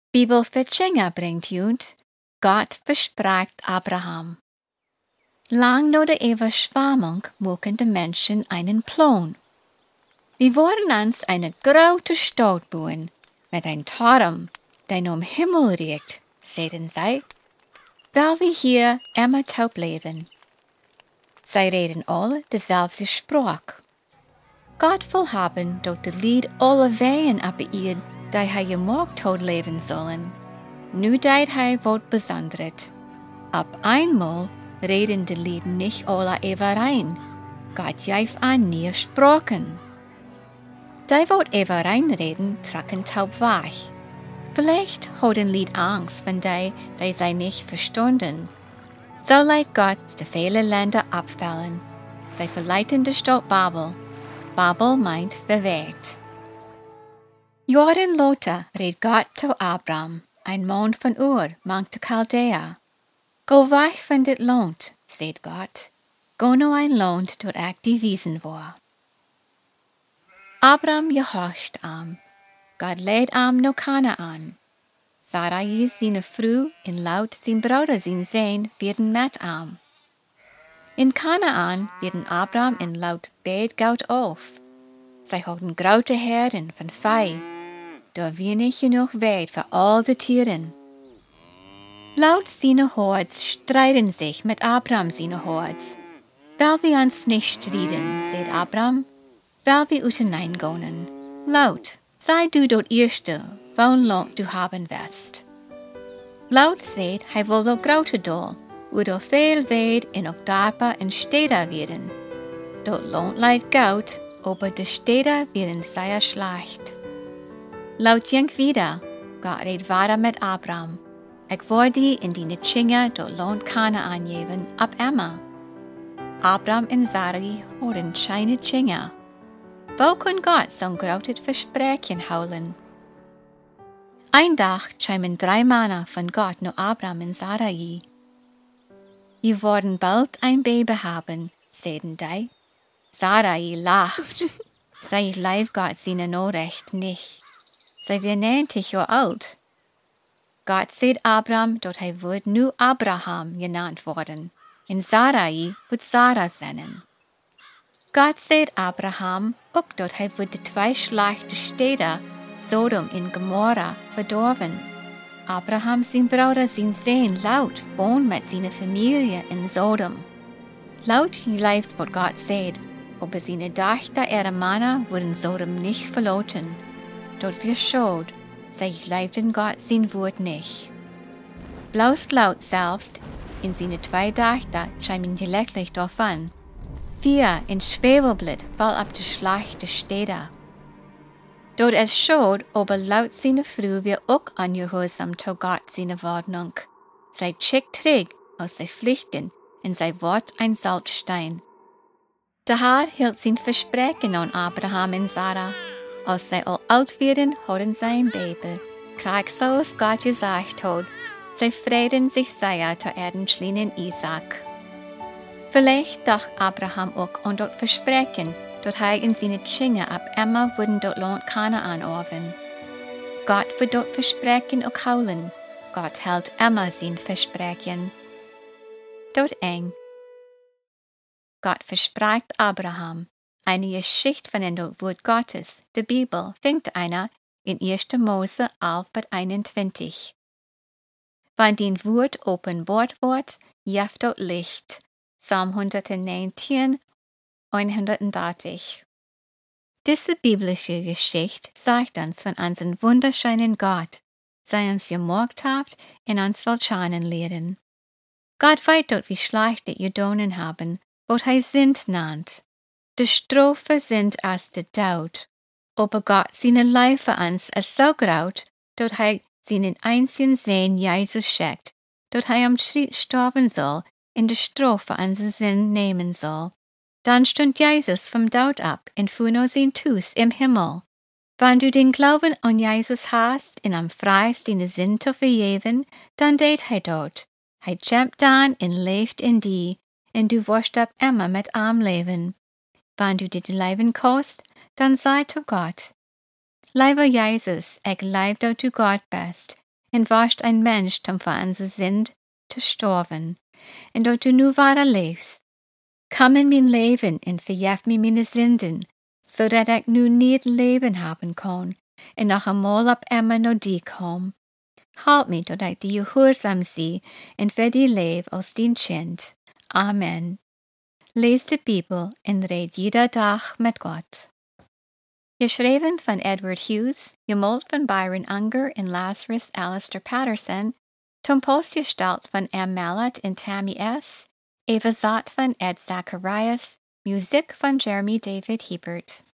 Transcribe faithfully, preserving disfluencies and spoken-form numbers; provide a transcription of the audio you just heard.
Bibel für Tschinga bringt Jud, Gott verspricht Abraham. Lang nach der Überschwemmung mucken die Menschen einen Plan. Wir wollen uns eine große Stadt bauen, mit einem Turm, der um Himmel reicht, sagten sie, weil wir hier immer taub leben. Sie reden alle dezelfde Sprache. Gott will haben, dat de Lied alle wegen op ihr, die hij gemacht hat, leben sollen. Nu deed hij wat besonders. Op einmal reden de Lied nicht alle überein. Gott geeft an nie Sprachen. Die wat überein reden, tracken taub weg. Vielleicht hat ein Lied Angst, wenn die, die sie nicht verstanden. So lässt Gott die viele Länder abfallen. Sie verleiten die Stadt Babel. Babel meint bewegt. Jahre later redet Gott zu Abraham, ein Mann von Ur, mangt der Chaldea. Go weg von dit Land, sagt Gott. Go nur ein Land, dort ich die wiesen war. Abraham gehorcht am. Gott lädt am no Kanaan. Sarai, seine Frau, und laut sein Bruder, sein Sohn, werden mit am. In Kanaan werden Abraham und laut beid gaut auf. Sie hatten große Herden von Vieh, da wenig genug Weid für all die Tieren. Laut seine Hords streiten sich mit Abraham seine Hords. Weil wir uns nicht streiten, sagt Abraham, weil wir uteinander laut, sei du dort Erste, wo'n Land du haben wirst. Laut sagt, er will dort große Dol, wo da viel Weid in auch Dörfer und Städte werden. Dort Land leid Gaut, aber die Städte werden sehr schlecht. Laut jink wieder, Gott redet weiter mit Abraham. Ich wollte in die Tschinga dort Land Kanaan geben, ab Emma. Abraham und Sarai hatten keine Tschinga. Wo kann Gott so ein großes Versprechen holen? Ein Tag kämen drei Männer von Gott nur Abraham und Sarai. Wir werden bald ein Baby haben, sagten die. Sarai lacht. Sie leib Gott seine Nachricht nicht. Sie wird neunzig Jahre alt. Gott sagt Abraham, dass er wird nur Abraham genannt worden, und Sarai wird Sarah sein. Gott sagt Abraham auch, dass er wird die zwei schlechte Städte, Sodom und Gomorra, verdorben. Abraham, sein Bruder, sein Sohn, laut, wohnt mit seiner Familie in Sodom. Laut lebt, was Gott sagt, aber seine Töchter, ihre Männer, wurden Sodom nicht verloren. Dort wir schaut, sie lebten Gott sein Wort nicht. Bloß laut selbst, in seine zwei Töchter, scheinen gelegentlich davon. Vier in Schwefelblit, bald ab die schlechte Städte. Dort es schaut, aber laut seine Frau wir auch angehorsam zu Gott seine Warnung. Sie schickt träg aus sei Pflichten, und sei Wort ein Salzstein. Der Herr hielt sein Versprechen an Abraham und Sarah. Als sie all alt werden, hatten sie ein Baby. Gleich so als Gott gesagt hat, sie freuten sich sehr zu ihren kleinen Isaac. Vielleicht dachte Abraham auch an das Versprechen, dass er in seine Tschinge ab immer würden dort Land Kanaan orven. Gott wird dort Versprechen auch holen. Gott hält immer sein Versprechen. Dort eng. Gott verspricht Abraham. Eine Geschichte von dem Wort Gottes, der Bibel, fängt einer in erster Mose elf bis einundzwanzig. Wenn den Wort offenbart wird, jeft dort Licht. Psalm hundertneunzehn, hundertdreißig. Diese biblische Geschichte sagt uns von unserem wunderschönen Gott, sei uns gemacht habt und uns willschanen lehren. Gott weiß dort, wie schlecht die Judonen haben, was er Sünd nannt. Die Strophe sind als der Tod, aber Gott seine Liebe für uns ist so groß, dass er seinen einzigen Sohn Jesus schickt, dass er am Schritt sterben soll, in der Strophe unseren Sinn nehmen soll. Dann stund Jesus vom Tod ab und fuhr nur sein Fuß im Himmel. Wenn du den Glauben an Jesus hast und am freist deine Sinn zu vergeben, dann tät er dort. Er kämpft dann und lebt in dir, und du wirst ab immer mit ihm leben. Wenn du dit leben kannst, dann sei zu Gott. Lieber Jesus, ich leib, dass du Gott bist, en wascht ein Mensch tom van ze zind te storven, en dat du nu ware leefst. Kom in mijn leven en verjef me mijn zinden, zodat ik nu niet leven hebben kon, en nog eenmaal op Emma naar die kom. Halt me tot ik die gehoorzaam zie, en voor die leef als dien kind. Amen. Lees de Bibel en red jeder dag met God. Geschreven van Edward Hughes, gemalt van Byron Unger en Lazarus Alistair Patterson, tom postgesteld van M. Mallet en Tammy S., Eva Zott van Ed Zacharias, muziek van Jeremy David Hebert.